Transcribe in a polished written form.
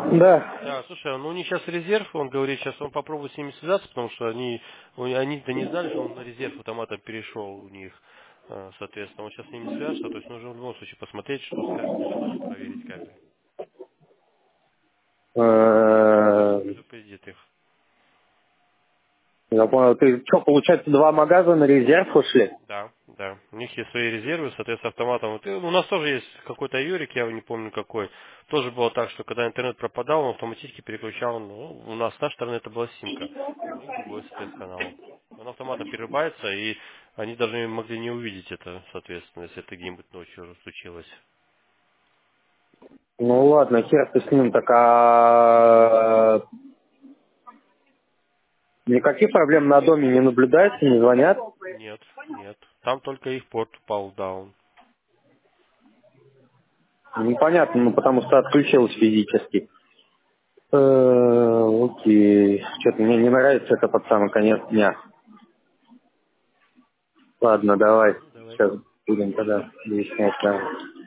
Да. Да, слушай, ну у них сейчас резерв, он говорит, сейчас он попробует с ними связаться, потому что они-то не знали, что он на резерв автомата перешел у них, соответственно, он сейчас с ними свяжется, то есть нужно в любом случае посмотреть, что связано, и тоже проверить как бы. Э, Предупредит их. Я понял. Ты что, получается, два магаза на резерв ушли? Да, да. У них есть свои резервы, соответственно, автоматом. Вот, у нас тоже есть какой-то Юрик, я не помню какой. Тоже было так, что когда интернет пропадал, он автоматически переключал. Ну, у нас с нашей стороны это была симка, у них другой, соответственно, канал. Он автоматом перерубается, и они даже могли не увидеть это, соответственно, если это где-нибудь ночью случилось. Ну ладно, хер ты с ним, так никаких проблем на доме не наблюдается, не звонят? Нет, нет. Там только их порт упал даун. Непонятно, ну потому что отключилось физически. Окей. Что-то мне не нравится это под самый конец дня. Ладно, давай. Ну, давай. Сейчас будем тогда выяснять. Да.